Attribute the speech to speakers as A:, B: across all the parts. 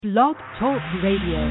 A: Blog Talk Radio.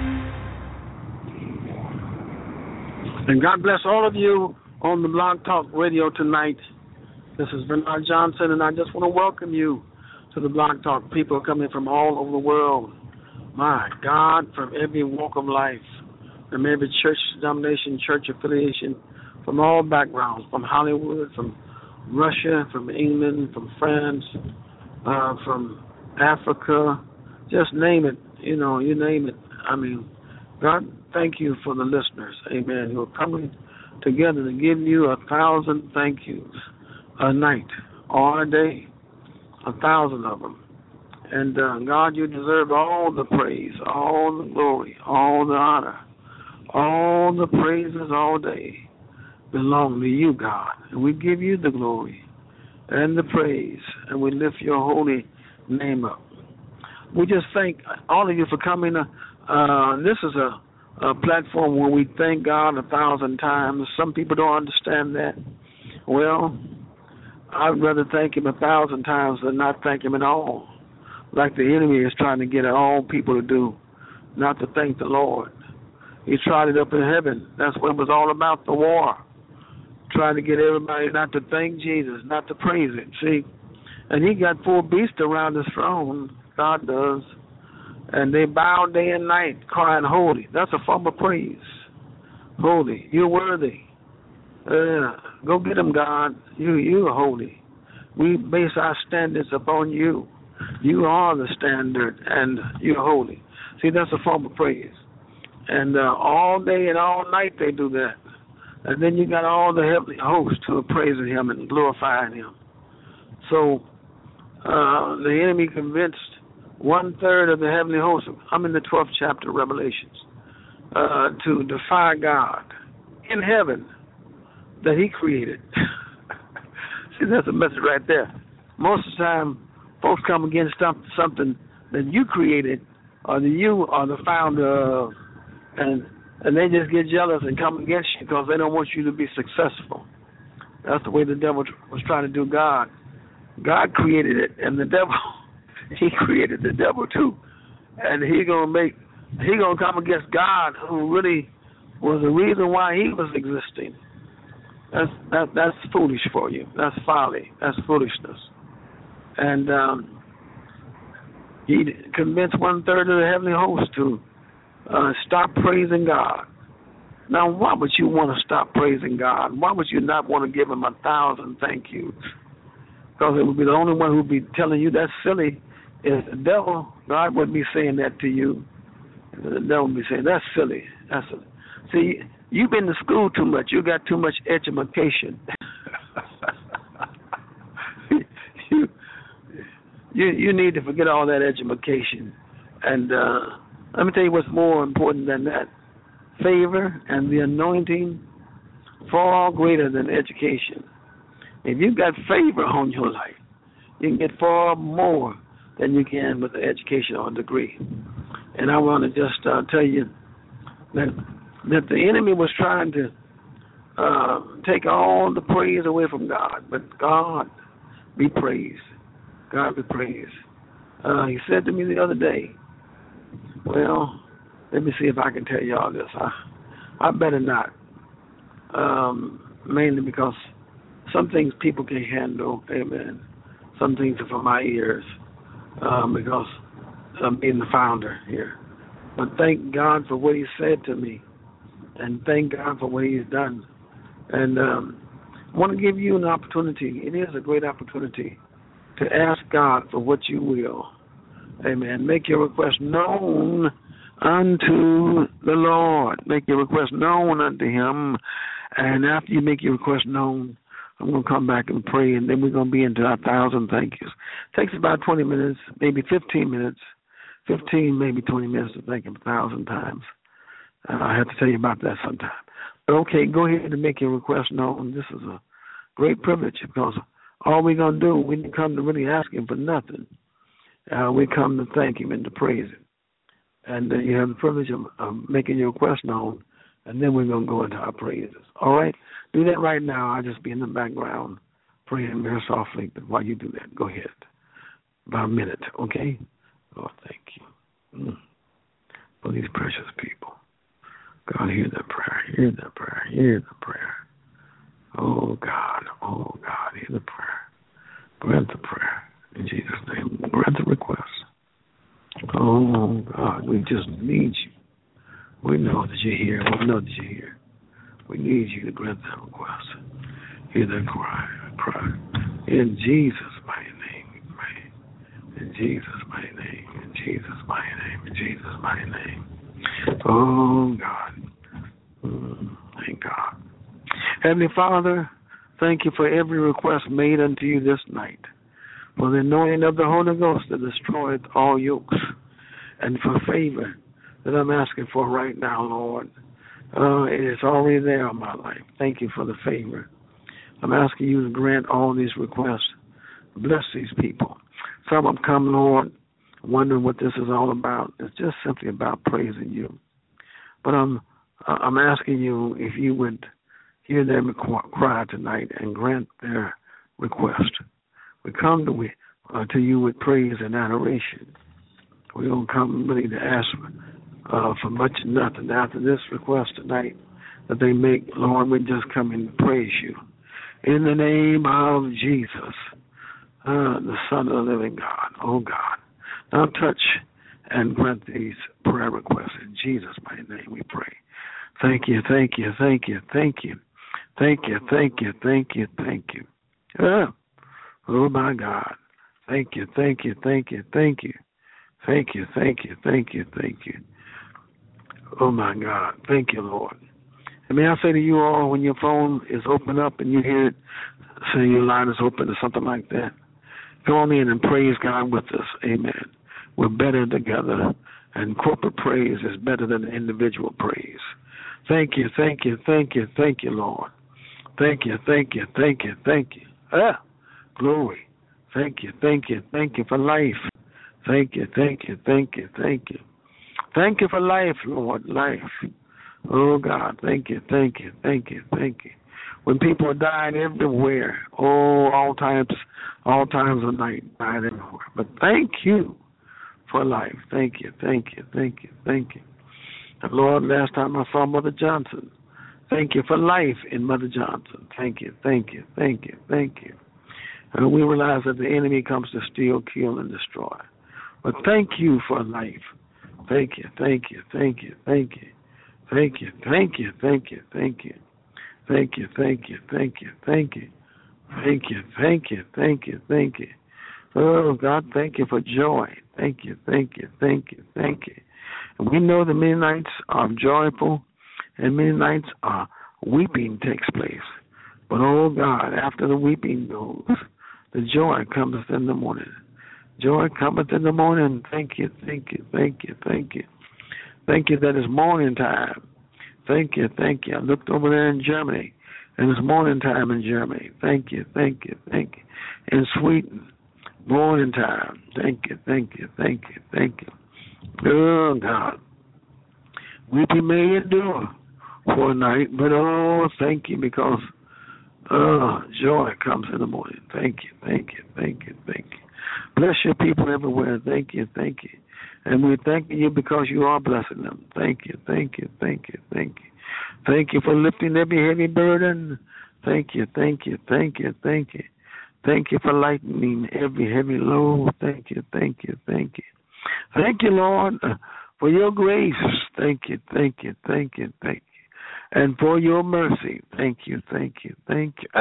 B: And God bless all of you on the Blog Talk Radio tonight. This is Bernard Johnson, and I just want to welcome you to the Blog Talk. People coming from all over the world. My God, from every walk of life, from every church denomination, church affiliation, from all backgrounds, from Hollywood, from Russia, from England, from France, from Africa. Just name it, you name it. I mean, God, thank you for the listeners, amen, who are coming together to give you 1,000 thank yous a night or a day, 1,000 of them. And God, you deserve all the praise, all the glory, all the honor, all the praises all day belong to you, God. And we give you the glory and the praise, and we lift your holy name up. We just thank all of you for coming. This is a platform where we thank God 1,000 times. Some people don't understand that. Well, I'd rather thank him 1,000 times than not thank him at all. Like the enemy is trying to get all people to do, not to thank the Lord. He tried it up in heaven. That's what it was all about, the war. Trying to get everybody not to thank Jesus, not to praise him. See? And he got 4 beasts around his throne. God does. And they bow day and night, crying, holy. That's a form of praise. Holy. You're worthy. Go get them, God. You are holy. We base our standards upon you. You are the standard, and you're holy. See, that's a form of praise. And all day and all night they do that. And then you got all the heavenly hosts who are praising him and glorifying him. So the enemy convinced 1/3 of the heavenly hosts, I'm in the 12th chapter of Revelations, to defy God in heaven that he created. See, that's a message right there. Most of the time, folks come against something that you created or that you are the founder of, and they just get jealous and come against you because they don't want you to be successful. That's the way the devil was trying to do God. God created it, and the devil, he created the devil too. And he gonna come against God, who really was the reason why he was existing. That's foolish for you. That's folly. That's foolishness. And he convinced 1/3 of the heavenly host to stop praising God. Now, why would you want to stop praising God? Why would you not want to give him 1,000 thank yous? Because it would be the only one who would be telling you that's silly is the devil. God wouldn't be saying that to you. The devil would be saying, that's silly. That's silly. See, you've been to school too much. You got too much education. You need to forget all that education. And let me tell you what's more important than that. Favor and the anointing far greater than education. If you've got favor on your life, you can get far more than you can with an education or a degree. And I want to just tell you that the enemy was trying to take all the praise away from God. But God be praised. God be praised. He said to me the other day, well, let me see if I can tell you all this. I better not. Mainly because some things people can handle, amen. Some things are for my ears because I'm being the founder here. But thank God for what he said to me, and thank God for what he's done. And I want to give you an opportunity. It is a great opportunity to ask God for what you will. Amen. Make your request known unto the Lord. Make your request known unto him. And after you make your request known, I'm going to come back and pray, and then we're going to be into our 1,000 thank yous. It takes about 20 minutes, maybe 15 minutes, 15, maybe 20 minutes to thank him 1,000 times. I have to tell you about that sometime. But okay, go ahead and make your request known. This is a great privilege because all we're going to do, we didn't come to really ask him for nothing. We come to thank him and to praise him. And you have the privilege of making your request known, and then we're going to go into our praises. All right? Do that right now. I'll just be in the background praying very softly. But while you do that, go ahead. About a minute, okay? Oh, thank you. for these precious people. God, hear their prayer, hear their prayer, hear the prayer. Oh, God, hear the prayer. Grant the prayer in Jesus' name. Grant the request. Oh, God, we just need you. We know that you're here. We know that you're here. We need you to grant that request. Hear that cry. In Jesus' mighty name we pray. In Jesus' mighty name. In Jesus' mighty name. In Jesus' mighty name. Oh, God. Thank God. Heavenly Father, thank you for every request made unto you this night, for the anointing of the Holy Ghost that destroyeth all yokes, and for favor that I'm asking for right now, Lord. It is already there in my life. Thank you for the favor. I'm asking you to grant all these requests. Bless these people. Some have come, Lord, wondering what this is all about. It's just simply about praising you. But I'm asking you if you would hear their cry tonight and grant their request. We come to you with praise and adoration. We don't come really to ask for much and nothing. After this request tonight that they make, Lord, we just come and praise you. In the name of Jesus, the Son of the living God, oh God. Now touch and grant these prayer requests. In Jesus' mighty name we pray. Thank you, thank you, thank you, thank you. Thank you, thank you, thank you, thank you. Oh, my God. Thank you, thank you, thank you, thank you. Thank you, thank you, thank you, thank you. Oh, my God. Thank you, Lord. And may I say to you all, when your phone is open up and you hear it, say your line is open or something like that, come on in and praise God with us. Amen. We're better together, and corporate praise is better than individual praise. Thank you, thank you, thank you, thank you, Lord. Thank you, thank you, thank you, thank you. Glory. Thank you for life. Thank you, thank you, thank you, thank you. Thank you for life, Lord, life. Oh, God, thank you, thank you, thank you, thank you. When people are dying everywhere, all times of night, dying everywhere. But thank you for life. Thank you, thank you, thank you, thank you. And Lord, last time I saw Mother Johnson, thank you for life in Mother Johnson. Thank you, thank you, thank you, thank you. And we realize that the enemy comes to steal, kill, and destroy. But thank you for life. Thank you, thank you, thank you, thank you. Thank you, thank you, thank you, thank you. Thank you, thank you, thank you, thank you. Thank you, thank you, thank you, thank you. Oh, God, thank you for joy. Thank you, thank you, thank you, thank you. And we know that many nights are joyful and many nights are weeping takes place. But, oh, God, after the weeping goes, the joy cometh in the morning. Joy cometh in the morning. Thank you, thank you, thank you, thank you. Thank you that it's morning time. Thank you, thank you. I looked over there in Germany, and it's morning time in Germany. Thank you, thank you, thank you. In Sweden, morning time. Thank you, thank you, thank you, thank you. Oh, God. Weeping may endure for a night, but oh, thank you, because joy comes in the morning. Thank you, thank you, thank you, thank you. Bless your people everywhere. Thank you, thank you. And we're thanking you because you are blessing them. Thank you, thank you, thank you, thank you. Thank you for lifting every heavy burden. Thank you, thank you, thank you, thank you. Thank you for lightening every heavy load. Thank you, thank you, thank you. Thank you, Lord, for your grace. Thank you, thank you, thank you, thank you. And for your mercy. Thank you, thank you, thank you.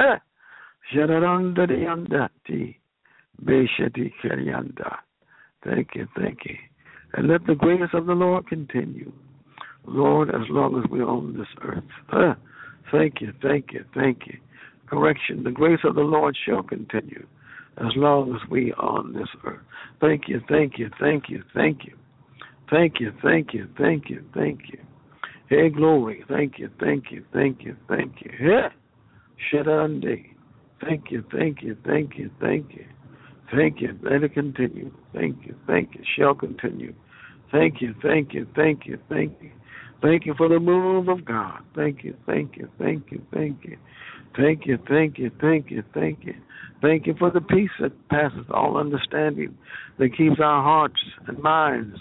B: Thank you, thank you. And let the grace of the Lord continue, Lord, as long as we're on this earth. Thank you, thank you, thank you. Correction, the grace of the Lord shall continue as long as we are on this earth. Thank you, thank you, thank you, thank you. Thank you, thank you, thank you, thank you. Hey, glory, thank you, thank you, thank you, thank you. Hey, Shadande. Thank you, thank you, thank you, thank you. Thank you. Let it continue. Thank you. Thank you. Shall continue. Thank you. Thank you. Thank you. Thank you. Thank you for the move of God. Thank you. Thank you. Thank you. Thank you. Thank you. Thank you. Thank you. Thank you. Thank you for the peace that passes all understanding, that keeps our hearts and minds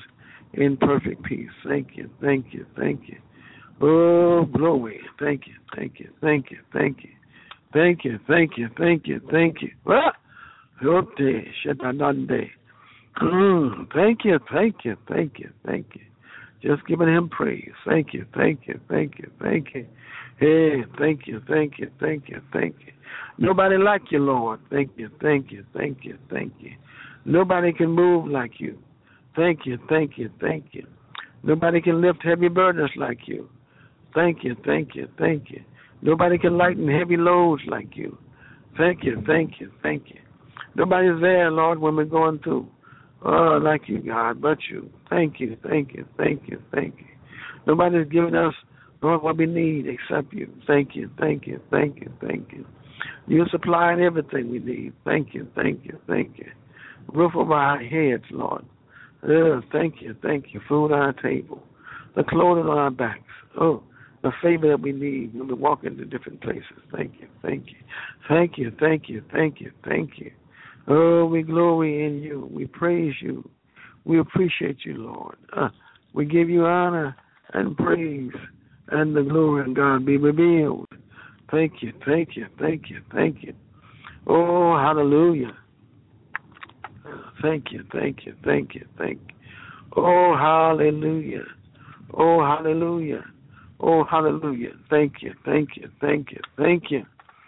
B: in perfect peace. Thank you, thank you, thank you. Oh, glory. Thank you, thank you, thank you, thank you. Thank you, thank you, thank you, thank you. Ah, Yote, Shetanande. Thank you, thank you, thank you, thank you. Just giving him praise. Thank you, thank you, thank you, thank you. Hey, thank you, thank you, thank you, thank you. Nobody like you, Lord. Thank you, thank you, thank you, thank you. Nobody can move like you. Thank you, thank you, thank you. Nobody can lift heavy burdens like you. Thank you, thank you, thank you. Nobody can lighten heavy loads like you. Thank you, thank you, thank you. Nobody's there, Lord, when we're going through. Oh, like you, God, but you. Thank you, thank you, thank you, thank you. Nobody's giving us, Lord, what we need except you. Thank you, thank you, thank you, thank you. You're supplying everything we need. Thank you, thank you, thank you. Roof over our heads, Lord. Thank you, thank you. Food on our table. The clothing on our backs. Oh, the favor that we need when we walk into different places. Thank you, thank you. Thank you, thank you, thank you, thank you. Oh, we glory in you. We praise you. We appreciate you, Lord. We give you honor and praise, and the glory of God be revealed. Thank you, thank you, thank you, thank you. Oh, hallelujah. Thank you, thank you, thank you, thank you. Oh, hallelujah. Oh, hallelujah. Oh, hallelujah. Thank you, thank you, thank you, thank you.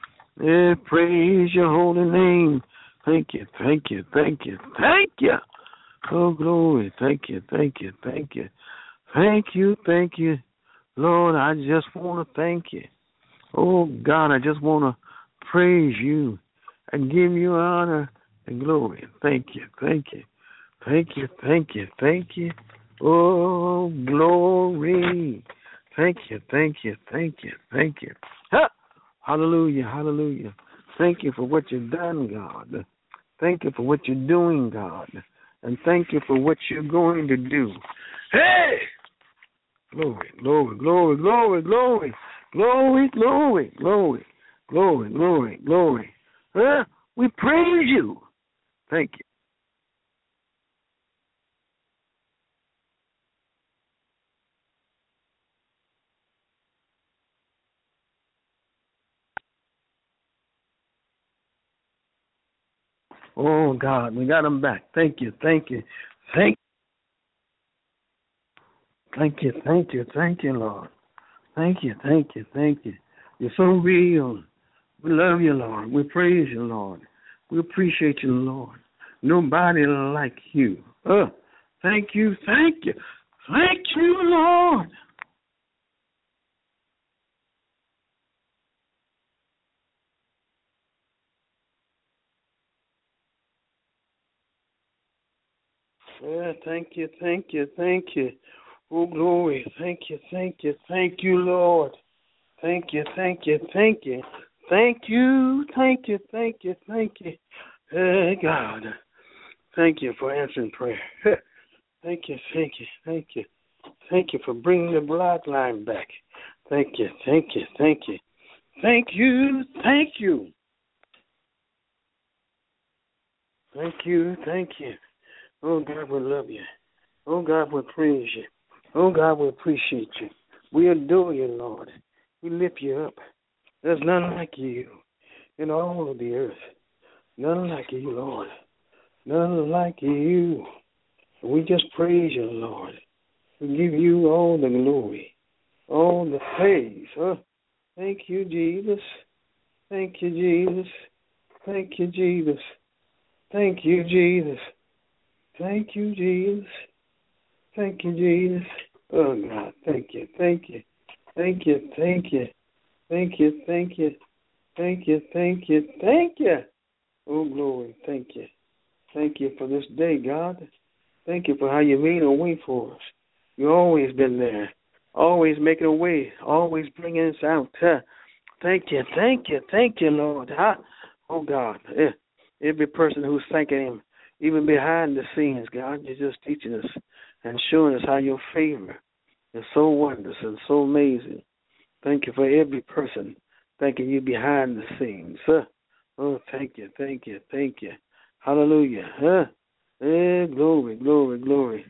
B: Praise your holy name. Thank you, thank you, thank you, thank you. Oh, glory. Thank you, thank you, thank you. Thank you, thank you. Lord, I just want to thank you. Oh, God, I just want to praise you and give you honor and glory. Thank you, thank you. Thank you, thank you, thank you. Oh, glory. Thank you, thank you, thank you, thank you. Ha! Hallelujah, hallelujah. Thank you for what you've done, God. Thank you for what you're doing, God. And thank you for what you're going to do. Hey! Glory, glory, glory, glory, glory, glory, glory, glory, glory, glory, glory. We praise you. Thank you. Oh, God, we got them back. Thank you, thank you, thank you, thank you, thank you, Lord. Thank you, thank you, thank you. You're so real. We love you, Lord. We praise you, Lord. We appreciate you, Lord. Nobody like you. Thank you, thank you. Thank you, Lord. Thank you, thank you, thank you. Oh, glory. Thank you, thank you, thank you, Lord. Thank you, thank you, thank you. Thank you, thank you, thank you, thank you. Hey, God. Thank you for answering prayer. Thank you, thank you, thank you. Thank you for bringing the bloodline back. Thank you, thank you, thank you. Thank you, thank you. Thank you, thank you. Oh, God, we love you. Oh, God, we praise you. Oh, God, we appreciate you. We adore you, Lord. We lift you up. There's none like you in all of the earth. None like you, Lord. None like you. We just praise you, Lord. We give you all the glory, all the praise. Thank you, Jesus. Thank you, Jesus. Thank you, Jesus. Thank you, Jesus. Thank you, Jesus. Thank you, Jesus. Oh, God, thank you, thank you. Thank you, thank you. Thank you, thank you. Thank you, thank you, thank you. Oh, glory, thank you. Thank you for this day, God. Thank you for how you made a way for us. You've always been there, always making a way, always bringing us out. Thank you, thank you, thank you, Lord. Oh, God, every person who's thanking him, even behind the scenes, God, you're just teaching us and showing us how your favor is so wondrous and so amazing. Thank you for every person thanking you behind the scenes. Oh, thank you, thank you, thank you. Hallelujah. Glory, glory, glory.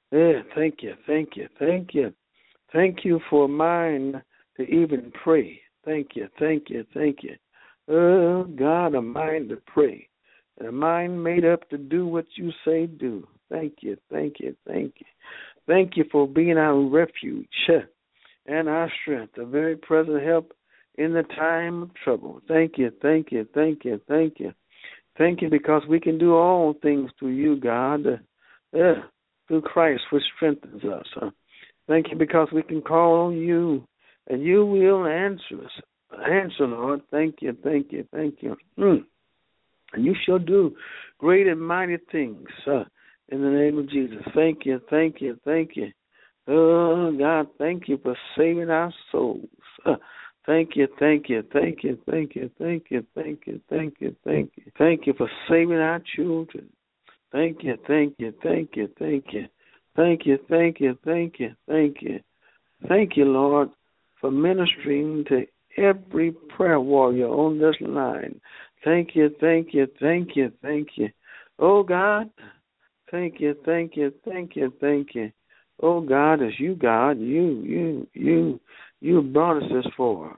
B: Yeah, thank you, thank you, thank you. Thank you for a mind to even pray. Thank you, thank you, thank you. Oh, God, a mind to pray. And a mind made up to do what you say do. Thank you, thank you, thank you. Thank you for being our refuge and our strength, a very present help in the time of trouble. Thank you, thank you, thank you, thank you. Thank you because we can do all things through you, God, through Christ, which strengthens us. Thank you because we can call on you, and you will answer us. Answer, Lord. Thank you, thank you, thank you. And you shall do great and mighty things in the name of Jesus. Thank you, thank you, thank you. Oh, God, thank you for saving our souls. Thank you, thank you, thank you, thank you, thank you, thank you, thank you, thank you. Thank you for saving our children. Thank you, thank you, thank you, thank you. Thank you, thank you, thank you, thank you. Thank you, Lord, for ministering to every prayer warrior on this line. Thank you, thank you, thank you, thank you. Oh, God, thank you, thank you, thank you, thank you. Oh, God, it's you, God, you brought us this far.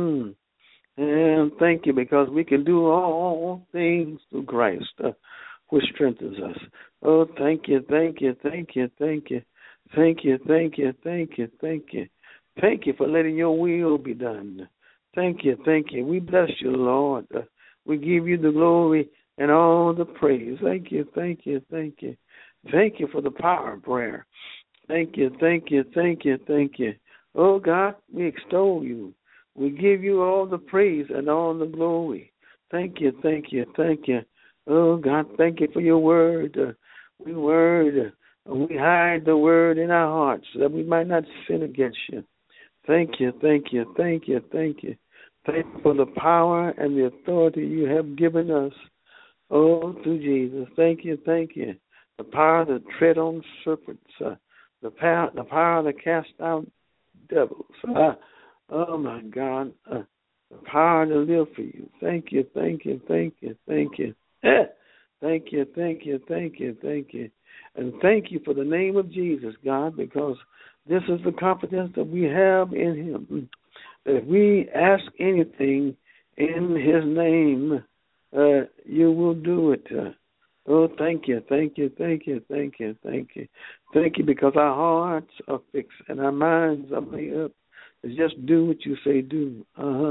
B: And thank you because we can do all things through Christ, which strengthens us. Oh, thank you, thank you, thank you, thank you. Thank you, thank you, thank you, thank you. Thank you for letting your will be done. Thank you, thank you. We bless you, Lord. We give you the glory and all the praise. Thank you, thank you, thank you. Thank you for the power of prayer. Thank you, thank you, thank you, thank you. Oh, God, we extol you. We give you all the praise and all the glory. Thank you, thank you, thank you. Oh, God, thank you for your word. We hide the word in our hearts that we might not sin against you. Thank you, thank you, thank you, thank you. Thank you for the power and the authority you have given us. Oh, through Jesus. Thank you, thank you. The power to tread on serpents. The power to cast out devils. Oh, my God. The power to live for you. Thank you, thank you, thank you, thank you. Thank you, thank you, thank you, thank you. And thank you for the name of Jesus, God, because this is the confidence that we have in him. That if we ask anything in his name, you will do it. Oh, thank you, thank you, thank you, thank you, thank you. Thank you because our hearts are fixed and our minds are made up to just do what you say do.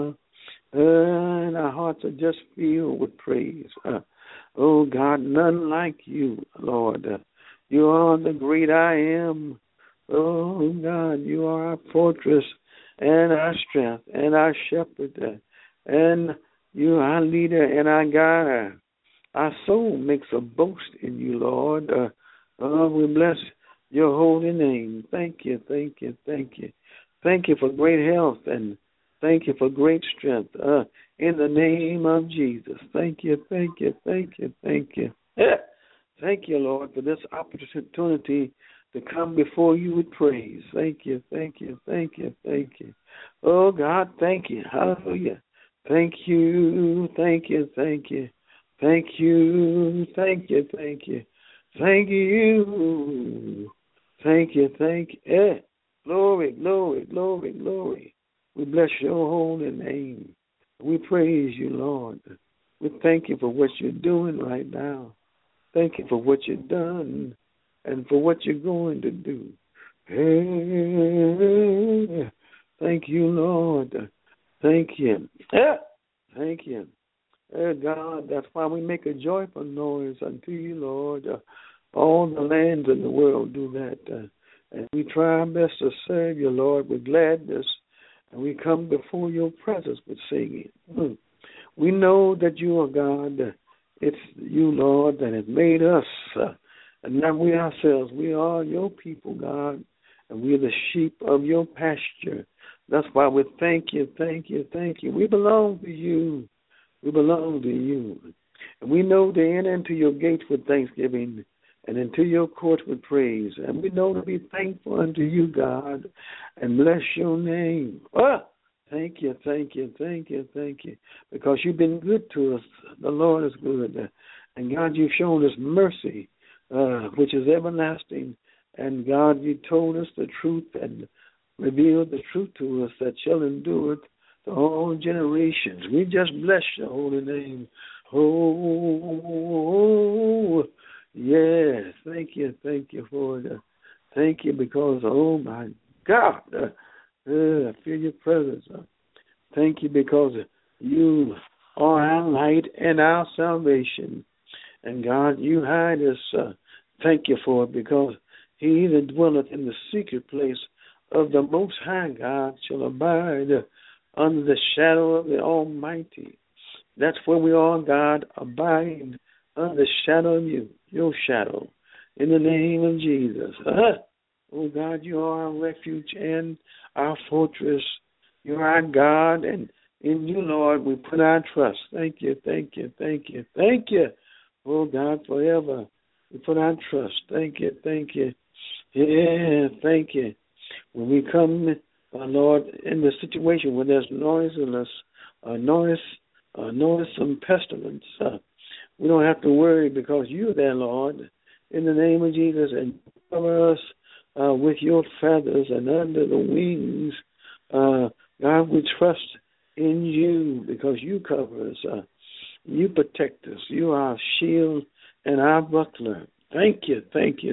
B: And our hearts are just filled with praise. Oh, God, none like you, Lord. You are the great I am. Oh, God, you are our fortress and our strength and our shepherd. And you are our leader and our guide. Our soul makes a boast in you, Lord. We bless your holy name. Thank you, thank you, thank you. Thank you for great health and thank you for great strength. In the name of Jesus. Thank you, thank you, thank you, thank you. Thank you, Lord, for this opportunity to come before you with praise. Thank you, thank you, thank you, thank you. Oh, God, thank you. Hallelujah. Thank you, thank you, thank you. Thank you, thank you, thank you. Thank you. Thank you, thank you. Glory, glory, glory, glory. We bless your holy name. We praise you, Lord. We thank you for what you're doing right now. Thank you for what you've done and for what you're going to do. Hey, thank you, Lord. Thank you. Thank you. God, that's why we make a joyful noise unto you, Lord. All the lands in the world do that. And we try our best to serve you, Lord, with gladness. And we come before your presence with singing. We know that you are God. It's you, Lord, that has made us. And not we ourselves. We are your people, God. And we are the sheep of your pasture. That's why we thank you, thank you, thank you. We belong to you. We belong to you. And we know to enter into your gates with thanksgiving and into your courts with praise. And we know to be thankful unto you, God, and bless your name. Thank you, thank you, thank you, thank you. Because you've been good to us. The Lord is good. And God, you've shown us mercy, which is everlasting. And God, you told us the truth and revealed the truth to us that shall endure to all generations. We just bless your holy name. Oh, yes. Thank you for it. Thank you because, oh my God, I feel your presence. Thank you because you are our light and our salvation. And God, you hide us. Thank you for it because he that dwelleth in the secret place of the Most High God shall abide under the shadow of the Almighty. That's where we are, God, abiding under the shadow of you, your shadow, in the name of Jesus. Oh, God, you are our refuge and our fortress. You are our God, and in you, Lord, we put our trust. Thank you. Oh, God, forever we put our trust. Thank you. Yeah, thank you. When we come, Lord, in the situation where there's noisome pestilence, we don't have to worry because you're there, Lord, in the name of Jesus, and cover us with your feathers and under the wings. God, we trust in you because you cover us. You protect us. You are our shield and our buckler. Thank you.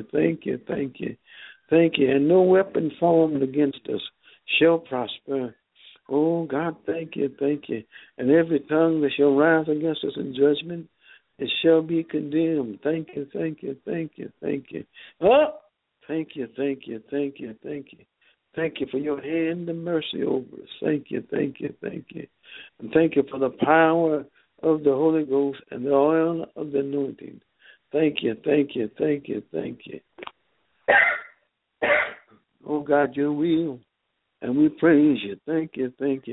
B: And no weapon formed against us shall prosper. Oh, God, thank you. And every tongue that shall rise against us in judgment, it shall be condemned. Thank you. Oh, thank you. Thank you for your hand and mercy over us. Thank you. And thank you for the power of the Holy Ghost and the oil of the anointing. Thank you. Oh, God, you're real, and we praise you. Thank you.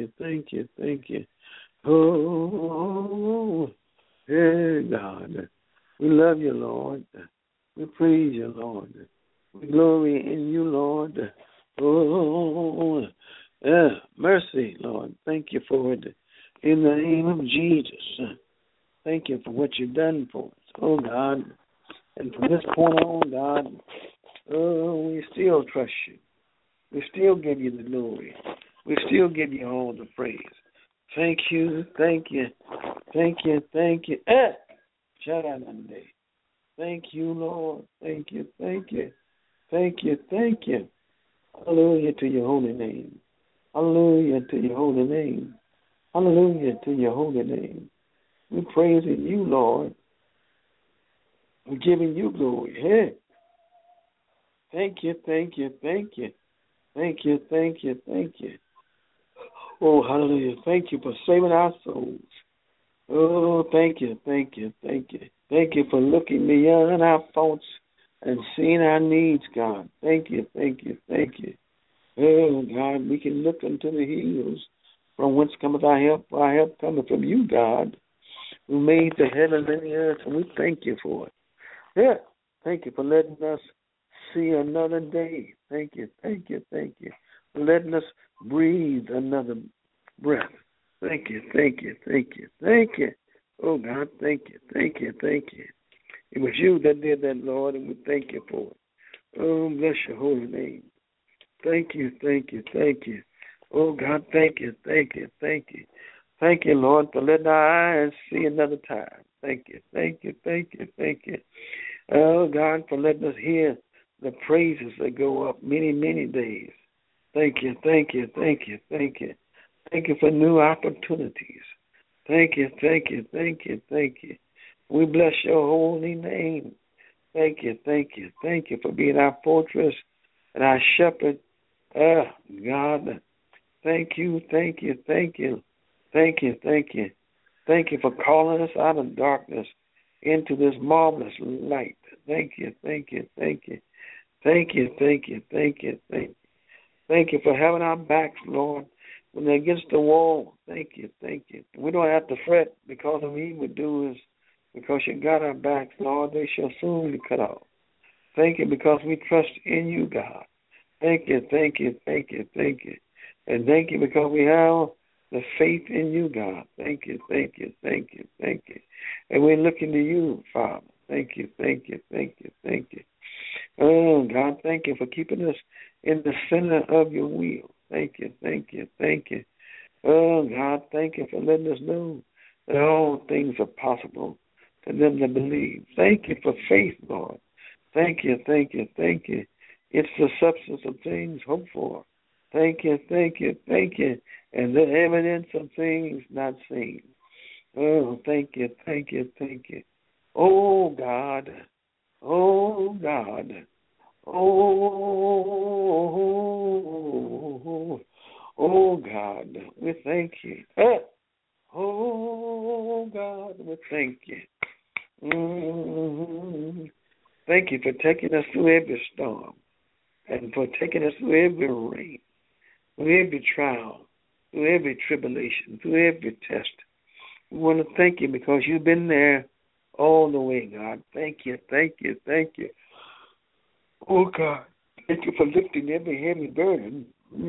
B: Oh, yeah, God. We love you, Lord. We praise you, Lord. We glory in you, Lord. Oh, mercy, Lord. Thank you for it. In the name of Jesus. Thank you for what you've done for us, oh, God. And from this point on, God, we still trust you. We still give you the glory. We still give you all the praise. Thank you. Thank you, Lord. Thank you. Hallelujah to your holy name. We're praising you, Lord. We're giving you glory. Hey. Thank you. Oh, hallelujah. Thank you for saving our souls. Oh, thank you. Thank you for looking beyond our faults and seeing our needs, God. Thank you. Oh, God, we can look unto the hills from whence cometh our help. Our help cometh from you, God, who made the heaven and the earth, and we thank you for it. Yeah, thank you for letting us see another day. Thank you. For letting us breathe another breath. Thank you. Oh, God, thank you. It was you that did that, Lord, and we thank you for it. Oh, bless your holy name. Thank you. Oh, God, thank you. Thank you, Lord, for letting our eyes see another time. Thank you. Oh, God, for letting us hear the praises that go up many, many days. Thank you. Thank you for new opportunities. Thank you. We bless your holy name. Thank you for being our fortress and our shepherd. God, thank you. Thank you for calling us out of darkness into this marvelous light. Thank you. Thank you for having our backs, Lord, when they're against the wall. Thank you. We don't have to fret because of evildoers, because you got our backs, Lord. They shall soon be cut off. Thank you because we trust in you, God. Thank you. And thank you because we have the faith in you, God. Thank you. And we're looking to you, Father. Thank you. Oh, God, thank you for keeping us in the center of your will. Thank you, thank you, thank you. Oh, God, thank you for letting us know that all things are possible to them that believe. Thank you for faith, Lord. Thank you, thank you, thank you. It's the substance of things hoped for. Thank you, thank you, thank you. And the evidence of things not seen. Oh, thank you, thank you, thank you. Oh, God. Oh, God. Oh, God. We thank you. Oh, God. We thank you. Thank you for taking us through every storm and for taking us through every rain, through every trial, through every tribulation, through every test. We want to thank you because you've been there all the way, God. Thank you, thank you, thank you. Oh, God, thank you for lifting every heavy burden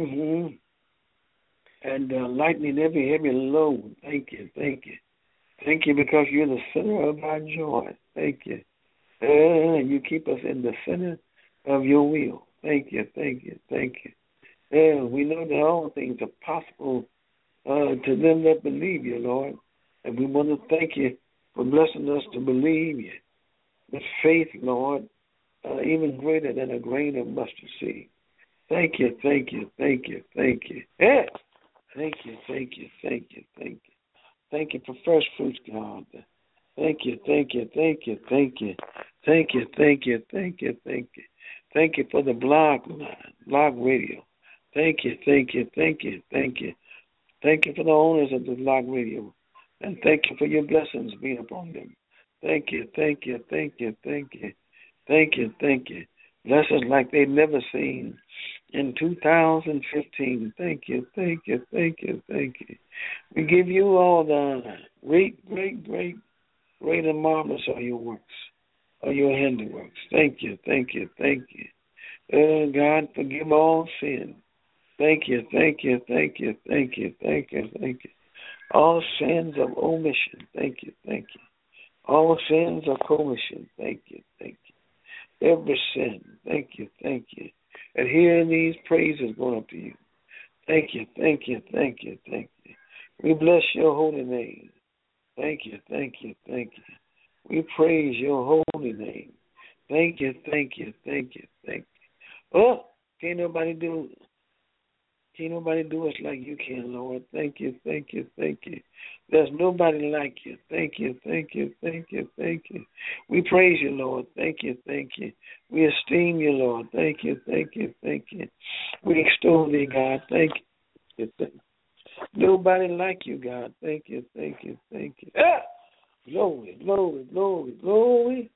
B: and lightening every heavy load. Thank you, thank you. Thank you because you're the center of our joy. Thank you. You keep us in the center of your will. Thank you, thank you, thank you. We know that all things are possible to them that believe you, Lord. And we want to thank you for blessing us to believe you with faith, Lord, even greater than a grain of mustard seed. Thank you, thank you, thank you, thank you. Thank you, thank you, thank you, thank you. Thank you for first fruits, God. Thank you, thank you, thank you, thank you. Thank you, thank you, thank you, thank you. Thank you for the blog radio. Thank you, thank you, thank you, thank you. Thank you for the owners of the blog radio. And thank you for your blessings being upon them. Thank you, thank you, thank you, thank you. Thank you, thank you. Blessings like they've never seen in 2015. Thank you, thank you, thank you, thank you. We give you all the honor. Great, great, great, great and marvelous are your works, are your handiworks. Thank you, thank you, thank you. God, forgive all sin. Thank you, thank you, thank you, thank you, thank you, thank you. All sins of omission. Thank you, thank you. All sins of commission. Thank you, thank you. Every sin. Thank you, thank you. And hearing these praises going up to you. Thank you, thank you, thank you, thank you. We bless your holy name. Thank you, thank you, thank you. We praise your holy name. Thank you, thank you, thank you, thank you. Oh, can't nobody do us like you can, Lord. Thank you, thank you, thank you. There's nobody like you. Thank you, thank you, thank you, thank you. We praise you, Lord. Thank you, thank you. We esteem you, Lord. Thank you, thank you, thank you. We extol thee, God. Thank you. Nobody like you, God. Thank you, thank you, thank you. Glory, glory, glory, glory,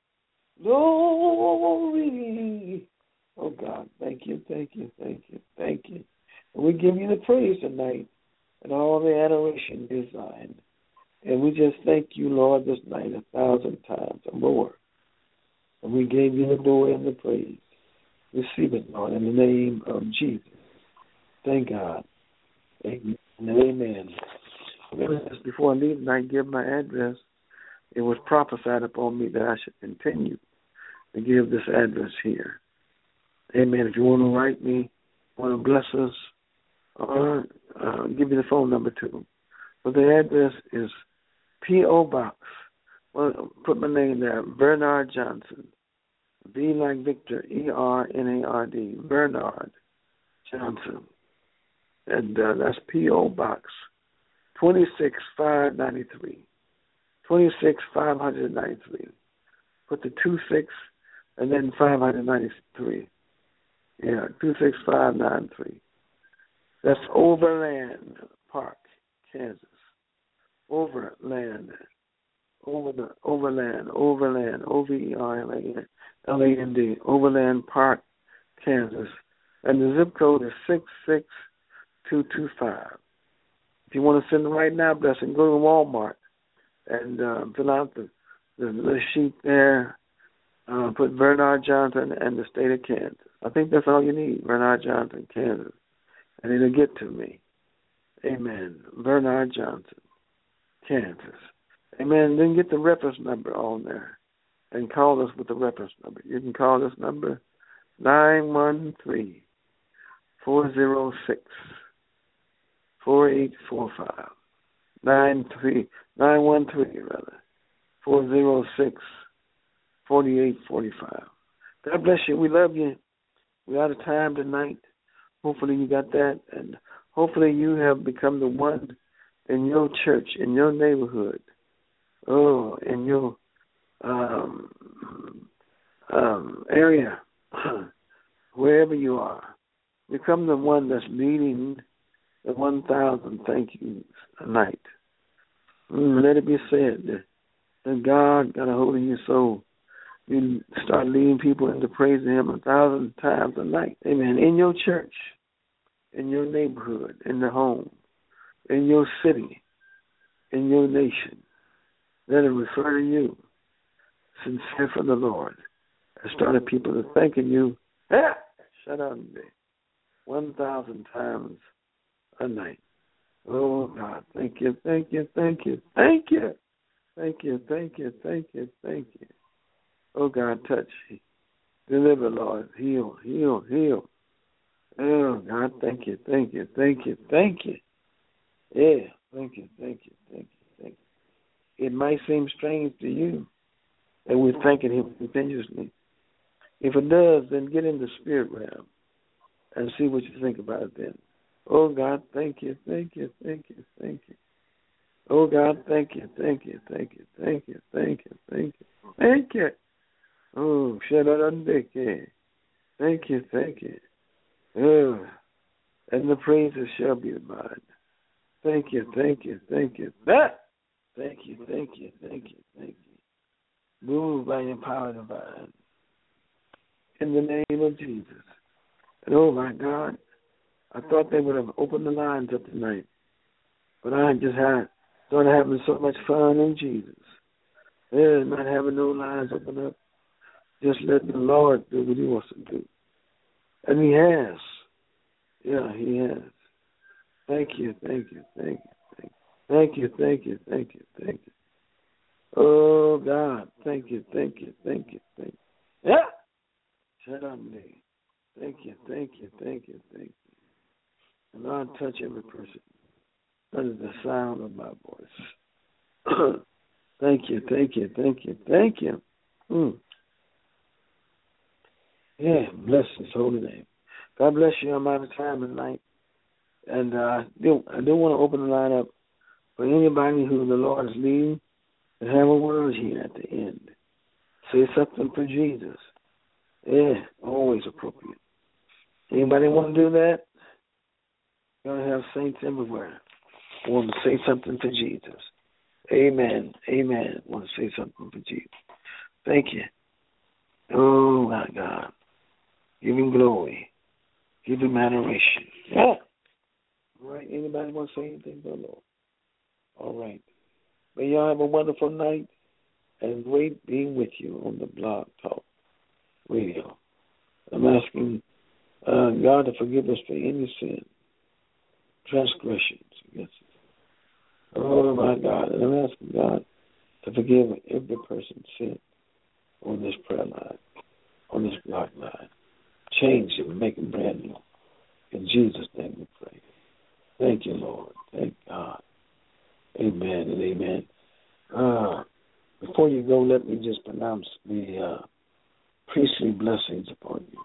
B: glory. Oh, God, thank you, thank you, thank you, thank you. And we give you the praise tonight and all the adoration designed. And we just thank you, Lord, this night 1,000 times or more. And we gave you the glory and the praise. Receive it, Lord, in the name of Jesus. Thank God. Amen and amen. Before I leave tonight, give my address. It was prophesied upon me that I should continue to give this address here. Amen. If you want to write me, want to bless us, or give you the phone number too. But the address is P.O. Box. Well, put my name there, Bernard Johnson. V like Victor, E-R-N-A-R-D, Bernard Johnson. And that's P.O. Box 26593. 26593. Put the 26 and then 593. Yeah, 26593. That's Overland Park, Kansas. Overland, Overland, O-V-E-R-L-A-N-D, Overland Park, Kansas. And the zip code is 66225. If you want to send it right now, blessing, go to Walmart and fill out the sheet there. Put Bernard Johnson and the state of Kansas. I think that's all you need, Bernard Johnson, Kansas. And it'll get to me. Amen. Bernard Johnson, Kansas. Amen. Then get the reference number on there and call us with the reference number. You can call this number 913-406-4845. 913 406-4845. God bless you. We love you. We're out of time tonight. Hopefully you got that, and hopefully you have become the one in your church, in your neighborhood, in your area, wherever you are. Become the one that's leading the 1,000 thank yous a night. Let it be said that God got a hold of your soul. You start leading people into praising Him 1,000 times a night. Amen. In your church, in your neighborhood, in the home, in your city, in your nation. Let it refer to you. Sincere for the Lord. I started people to thanking you. Shut up, 1,000 times a night. Oh, God, thank you, thank you, thank you, thank you. Thank you, thank you, thank you, thank you. Oh, God, touch. Deliver, Lord. Heal, heal, heal. Oh, God, thank you, thank you, thank you, thank you. Yeah, thank you, thank you, thank you, thank you. It might seem strange to you that we're thanking Him continuously. If it does, then get in the spirit realm and see what you think about it then. Oh, God, thank you, thank you, thank you, thank you. Oh, God, thank you, thank you, thank you, thank you, thank you, thank you, thank you. Oh, shut up, thank you, thank you. Oh, and the praises shall be mine. Thank you, thank you, thank you. Thank you, thank you, thank you, thank you. Move by your power divine. In the name of Jesus. And oh, my God, I thought they would have opened the lines up tonight. But I just started having so much fun in Jesus. Yeah, not having no lines open up. Just let the Lord do what He wants to do. And He has. Yeah, He has. Thank you, thank you, thank you, thank you, thank you, thank you, thank you. Oh, God, thank you, thank you, thank you, thank you. Yeah! Shut up, nigga. Thank you, thank you, thank you, thank you. And Lord, touch every person under the sound of my voice. Thank you, thank you, thank you, thank you. Yeah, bless His holy name. God bless you. I'm out of time tonight. And I do want to open the line up for anybody who the Lord is leading to have a word here at the end. Say something for Jesus. Yeah, always appropriate. Anybody want to do that? You're going to have saints everywhere who want to say something for Jesus. Amen. Amen. Want to say something for Jesus. Thank you. Oh, my God. Give Him glory. Give Him adoration. Yeah. All right. Anybody want to say anything for the Lord? All right. May y'all have a wonderful night and great being with you on the Blog Talk Radio. I'm asking God to forgive us for any sin, transgressions against us. Oh, my God. And I'm asking God to forgive every person's sin on this prayer line, on this blog line. Change it and make it brand new. In Jesus' name we pray. Thank you, Lord. Thank God. Amen and amen. Before you go, let me just pronounce the priestly blessings upon you.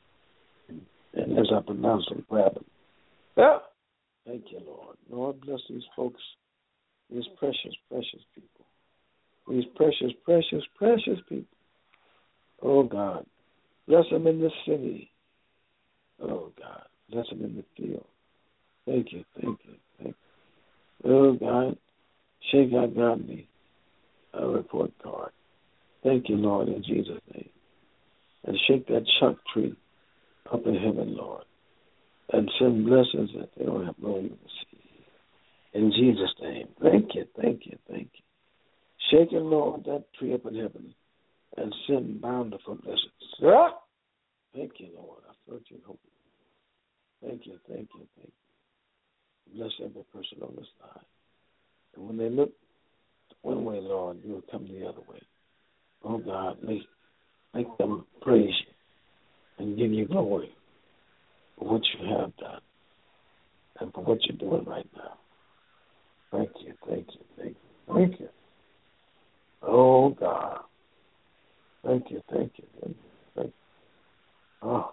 B: And as I pronounce them, grab them. Yeah. Thank you, Lord. Lord, bless these folks, these precious, precious people. These precious, precious, precious people. Oh, God. Bless them in the city. Oh, God. Bless them in the field. Thank you, thank you, thank you. Oh, God. Shake out Godly a report card. Thank you, Lord, in Jesus' name. And shake that chuck tree up in heaven, Lord. And send blessings that they don't have no room to see. In Jesus' name. Thank you, thank you, thank you. Shake it, Lord, that tree up in heaven. And send bountiful blessings. Ah! Thank you, Lord. I thought you'd hope. Thank you, thank you, thank you. Bless every person on this line. And when they look one way, Lord, you'll come the other way. Oh, God, make them praise you and give you glory for what you have done and for what you're doing right now. Thank you, thank you, thank you, thank you. Oh, God. Thank you, thank you, thank you, thank you. Oh,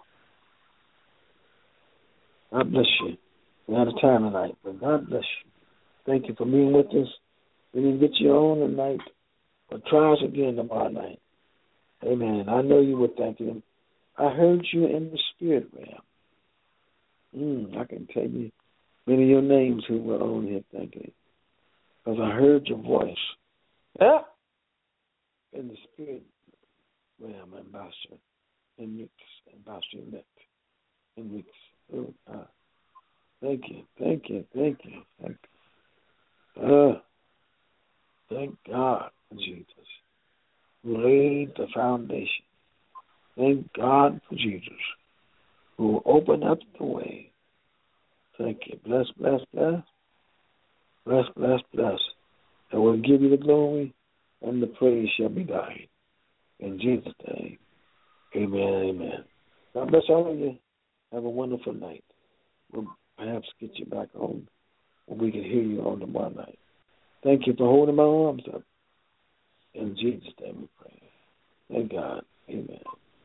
B: God bless you. We're out of time tonight, but God bless you. Thank you for being with us. We didn't get you on tonight, but try us again tomorrow night. Amen. I know you were thanking Him. I heard you in the spirit realm. I can tell you many of your names who were on here thanking Him. Because I heard your voice. Yeah. In the spirit realm, Ambassador Enrique, Ambassador-elect Enrique. Oh, God. Thank you, thank you, thank you, thank you. Thank God for Jesus, who laid the foundation. Thank God for Jesus, who will open up the way. Thank you. Bless, bless, bless. Bless, bless, bless. And we'll give you the glory, and the praise shall be thine. In Jesus' name, amen, amen. God bless all of you. Have a wonderful night. We'll perhaps get you back on, and we can hear you on tomorrow night. Thank you for holding my arms up. In Jesus' name we pray. Thank God. Amen.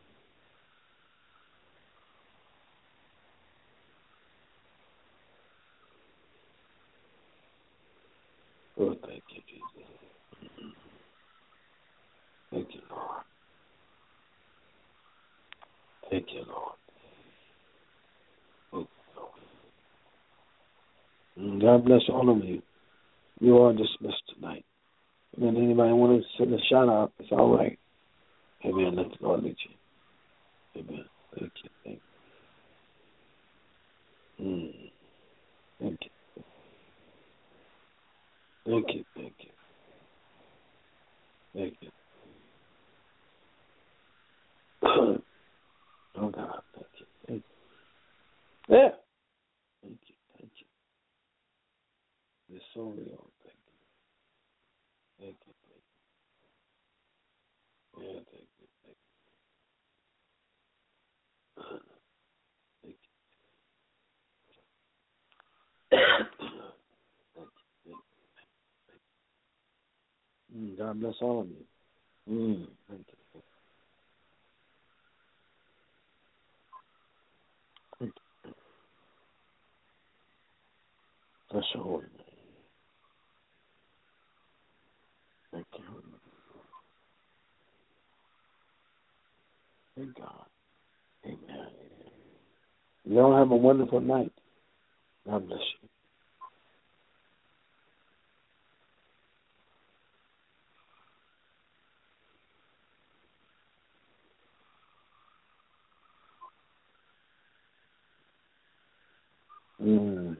B: Oh, thank you, Jesus. Thank you, Lord. Thank you, Lord. Thank you, Lord. God bless all of you. You are dismissed tonight. And anybody want to send a shout out, it's all right. Amen. Let the Lord lead you. Amen. Thank you. Thank you. Thank you. Thank you. Thank you. Thank you. Oh, God. Thank you. Thank you. Yeah. Thank you. Thank you. It's so real. Thank you. Thank you. Thank you. Yeah, thank you. Thank you. Thank you. God bless all of you. Thank you. Thank you. Bless your holy name. Thank you. Thank God. Amen. You all have a wonderful night. God bless you.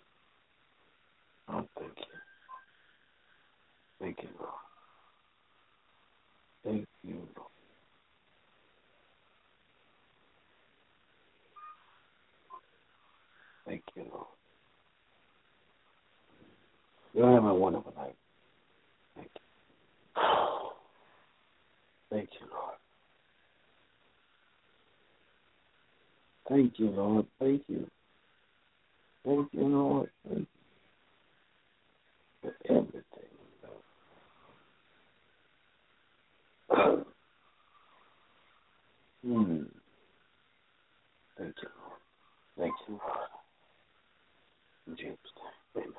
B: Oh, thank you. Thank you, Lord. Thank you, Lord. Thank you, Lord. You all have a wonderful night. Thank you. Thank you, Lord. Thank you, Lord. Thank you. Thank you, Lord. Thank you for everything. Thank you, Lord. Thank you, Lord. In Jesus' name. Amen.